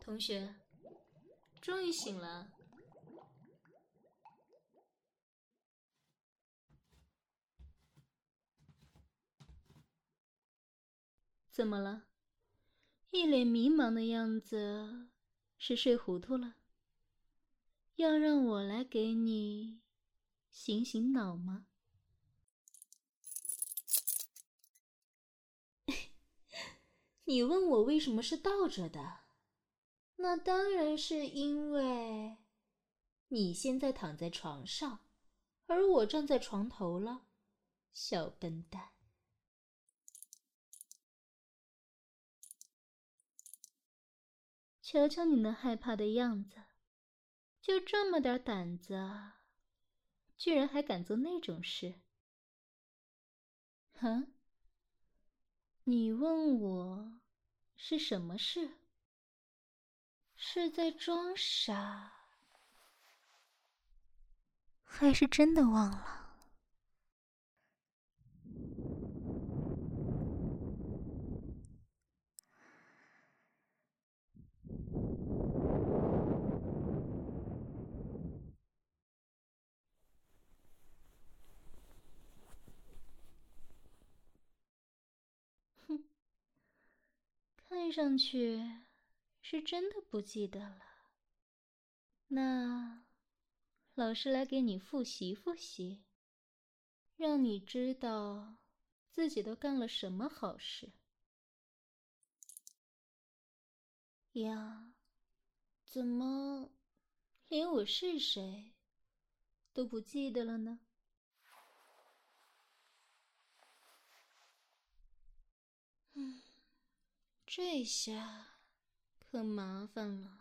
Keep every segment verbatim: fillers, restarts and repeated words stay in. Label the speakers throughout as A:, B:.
A: 同学，终于醒了。怎么了？一脸迷茫的样子，是睡糊涂了？要让我来给你醒醒脑吗？你问我为什么是倒着的？那当然是因为你现在躺在床上，而我站在床头了，小笨蛋。瞧瞧你那害怕的样子，就这么点胆子，居然还敢做那种事。哼，你问我是什么事？是在装傻，还是真的忘了？哼，看上去是真的不记得了。那老师来给你复习复习，让你知道自己都干了什么好事。呀，怎么连我是谁都不记得了呢？嗯，这下可麻烦了。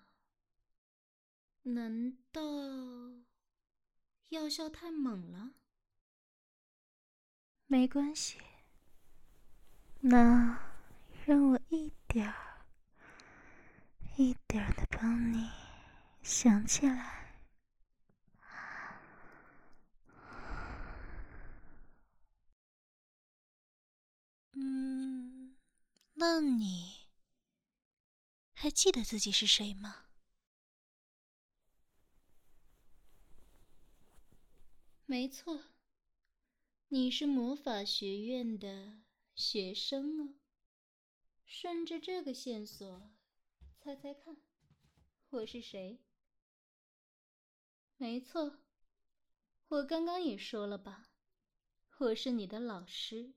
A: 难道药效太猛了？没关系，那让我一点儿一点儿的帮你想起来。嗯，那你还记得自己是谁吗？没错，你是魔法学院的学生哦。顺着这个线索，猜猜看，我是谁？没错，我刚刚也说了吧，我是你的老师。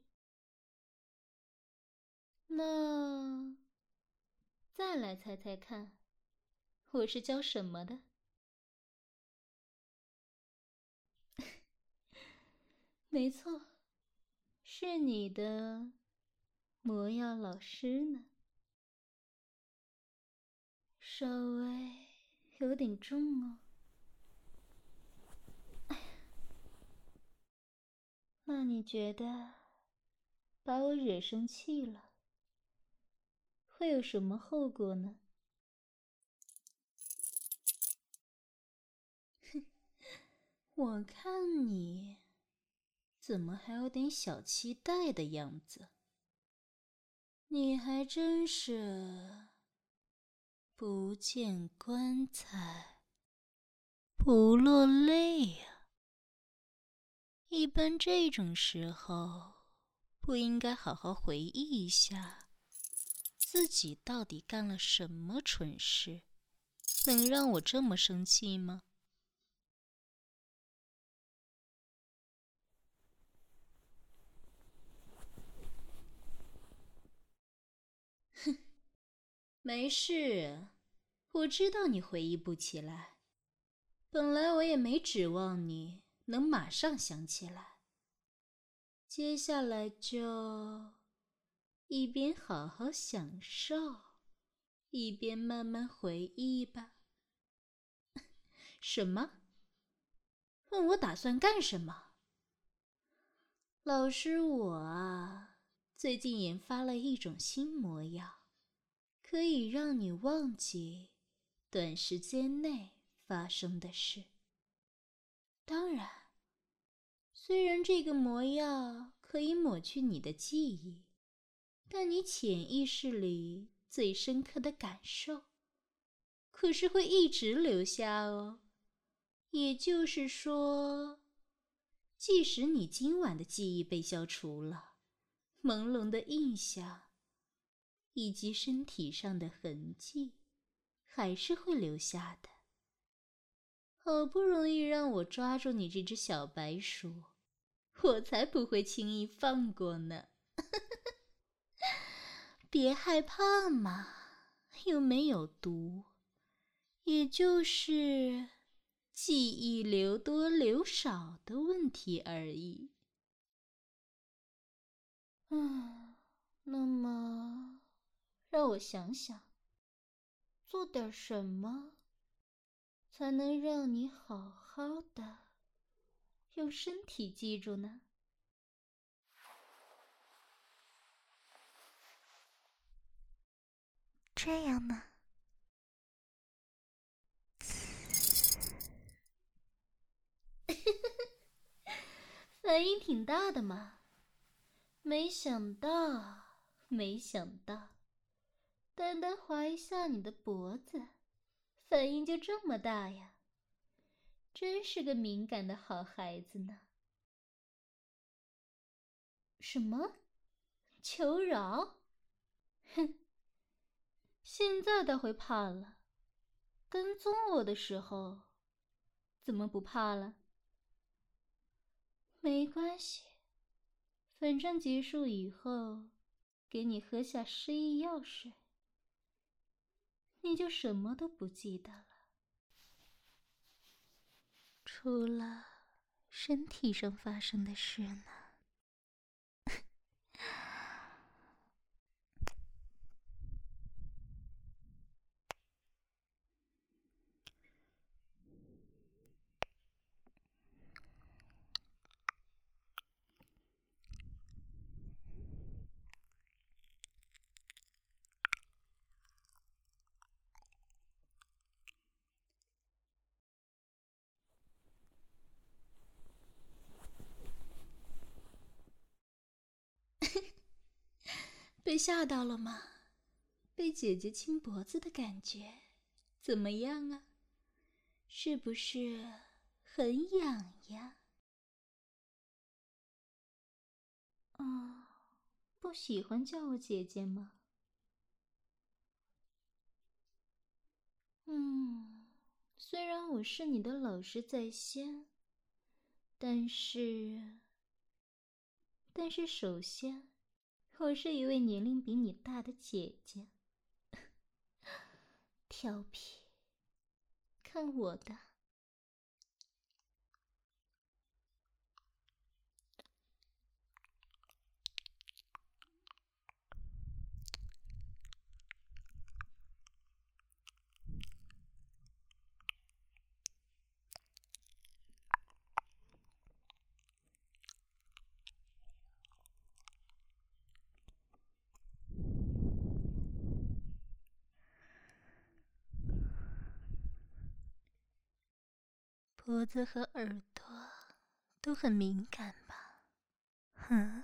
A: 那再来猜猜看，我是教什么的？没错，是你的魔药老师呢。稍微有点重哦。那你觉得把我惹生气了，会有什么后果呢？哼，我看你怎么还有点小期待的样子？你还真是不见棺材不落泪呀！一般这种时候，不应该好好回忆一下自己到底干了什么蠢事，能让我这么生气吗？哼，没事，我知道你回忆不起来。本来我也没指望你能马上想起来。接下来就一边好好享受，一边慢慢回忆吧。什么？问我打算干什么？老师，我啊，最近研发了一种新魔药，可以让你忘记短时间内发生的事。当然，虽然这个魔药可以抹去你的记忆，但你潜意识里最深刻的感受， 可是会一直留下哦。也就是说，即使你今晚的记忆被消除了，朦胧的印象以及身体上的痕迹还是会留下的。好不容易让我抓住你这只小白鼠，我才不会轻易放过呢。别害怕嘛，又没有毒，也就是记忆留多留少的问题而已。嗯，那么让我想想，做点什么才能让你好好的用身体记住呢？
B: 这样呢？
A: 反应挺大的嘛。没想到，没想到，单单划一下你的脖子，反应就这么大呀！真是个敏感的好孩子呢。什么？求饶？哼！现在倒会怕了。跟踪我的时候，怎么不怕了？没关系，反正结束以后，给你喝下失忆药水，你就什么都不记得了，除了身体上发生的事呢。被吓到了吗？被姐姐亲脖子的感觉怎么样啊？是不是很痒呀？哦，不喜欢叫我姐姐吗？嗯，虽然我是你的老师在先，但是，但是首先，我是一位年龄比你大的姐姐。调皮，看我的！脖子和耳朵都很敏感吧？嗯。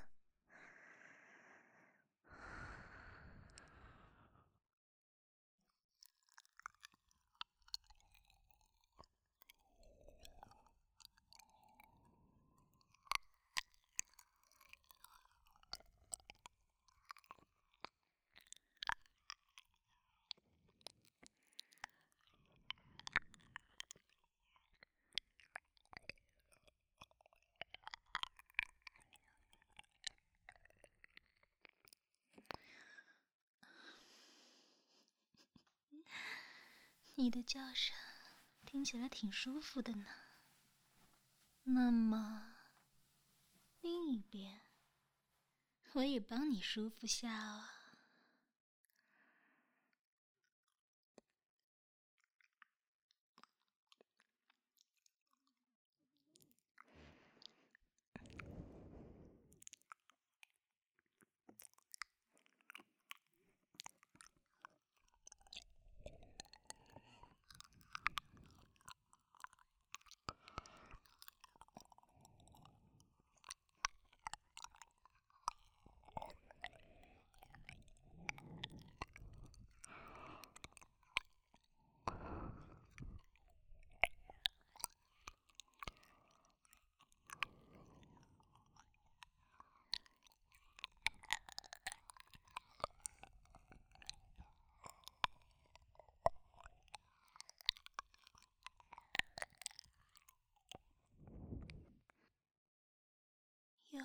A: 你的叫声听起来挺舒服的呢。那么，另一边，我也帮你舒服下啊。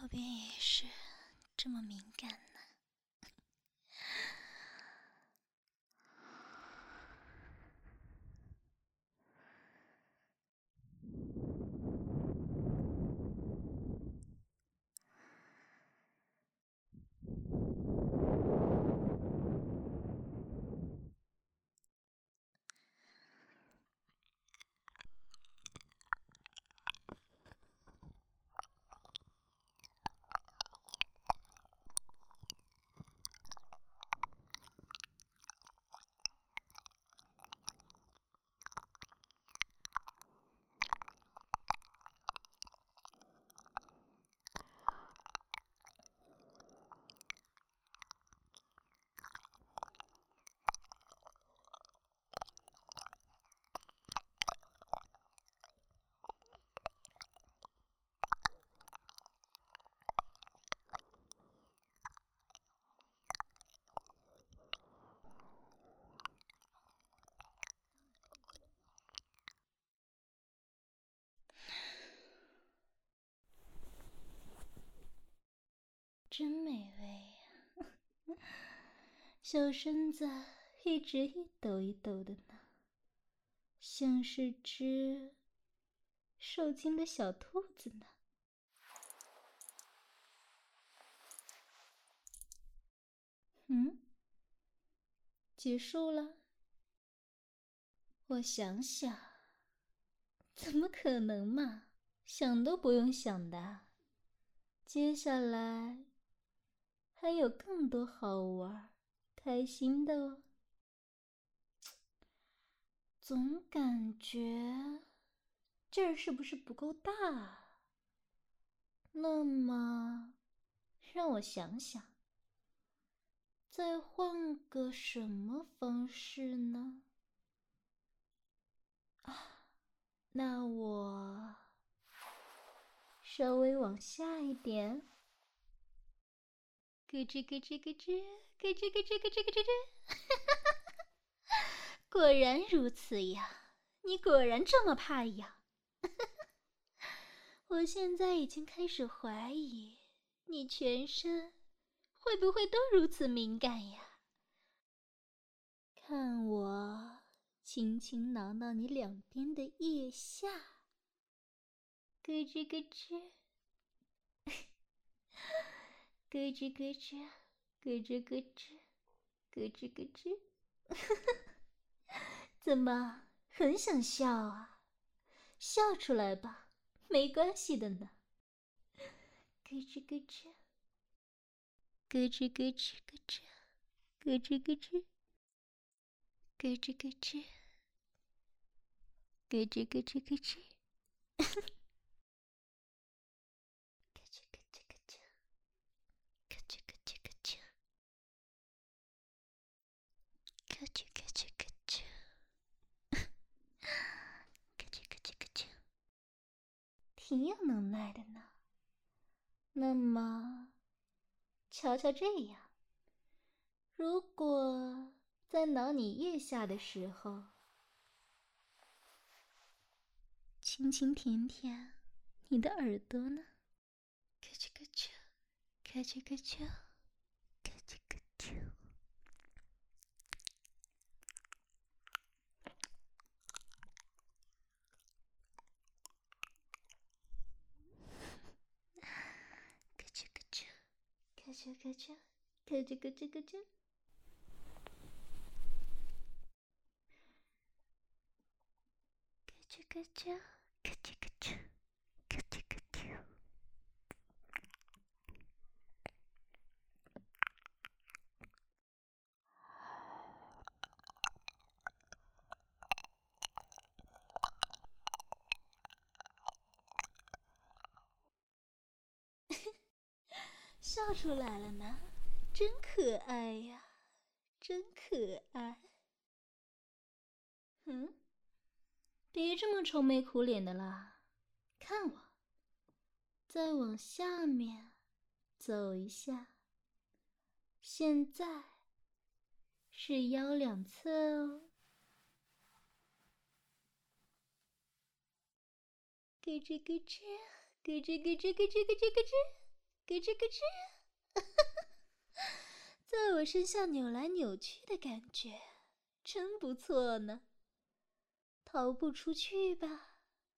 A: 边也是这么敏感呢。真美味呀、小身子一直一抖一抖的呢，像是只受惊的小兔子呢。嗯，结束了？我想想，怎么可能嘛，想都不用想的。接下来还有更多好玩、开心的哦。总感觉这儿是不是不够大啊？那么，让我想想，再换个什么方式呢？啊，那我稍微往下一点。咯吱咯吱咯吱，咯吱咯吱咯吱咯吱吱。果然如此呀，你果然这么怕痒。我现在已经开始怀疑，你全身会不会都如此敏感呀？看我轻轻挠挠你两边的腋下，咯吱咯吱，咯吱咯吱，咯吱咯吱，咯吱咯吱。怎么，很想笑啊？笑出来吧，没关系的呢。咯吱咯吱，咯吱咯吱咯吱，咯吱咯吱，咯吱咯吱，咯吱咯吱咯吱。咯吱咯吱咯吱，咯吱咯吱咯吱，咯吱咯吱咯吱咯吱，咯吱咯吱咯吱，挺有能耐的呢。那么，瞧瞧这样，如果在挠你腋下的时候，轻轻舔舔你的耳朵呢？咯吱咯吱，咯吱咯吱，咯吱咯吱。咯吱咯吱，咯吱咯吱，咯吱咯吱咯吱。咯吱咯吱，咯吱咯吱，咯吱咯吱。笑出来了呢，真可爱呀，真可爱。嗯，别这么愁眉苦脸的啦，看我，再往下面走一下。现在是腰两侧哦。咯吱咯吱，咯吱咯吱咯吱咯吱咯吱， 咯吱咯吱，在我身下扭来扭去的感觉真不错呢。逃不出去吧，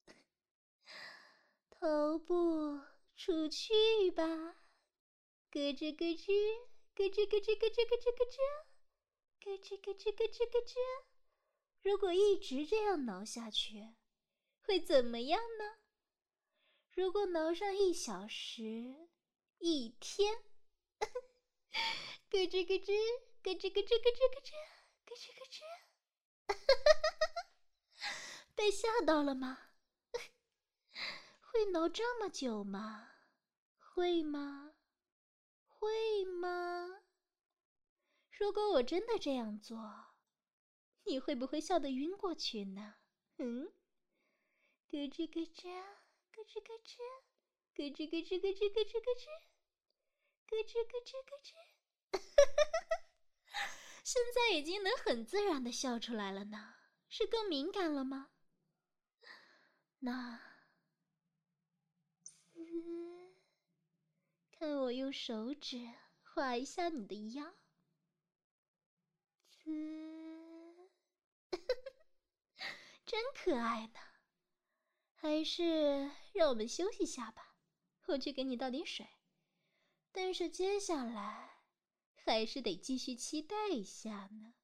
A: 逃不出去吧，咯吱咯吱，咯吱咯吱咯吱咯吱咯吱，咯吱咯吱咯吱咯吱。如果一直这样挠下去，会怎么样呢？如果挠上一小时、一天，咯吱咯吱，咯吱咯吱咯吱咯吱，咯吱咯吱。被吓到了吗？会挠这么久吗？会吗？会吗？如果我真的这样做，你会不会笑得晕过去呢？嗯，咯吱咯吱，咯吱咯吱，咯吱咯吱咯吱咯吱咯吱，咯吱咯吱咯吱。现在已经能很自然地笑出来了呢，是更敏感了吗？那，呲，看我用手指划一下你的腰，呲，真可爱呢。还是让我们休息下吧，我去给你倒点水。但是接下来还是得继续期待一下呢。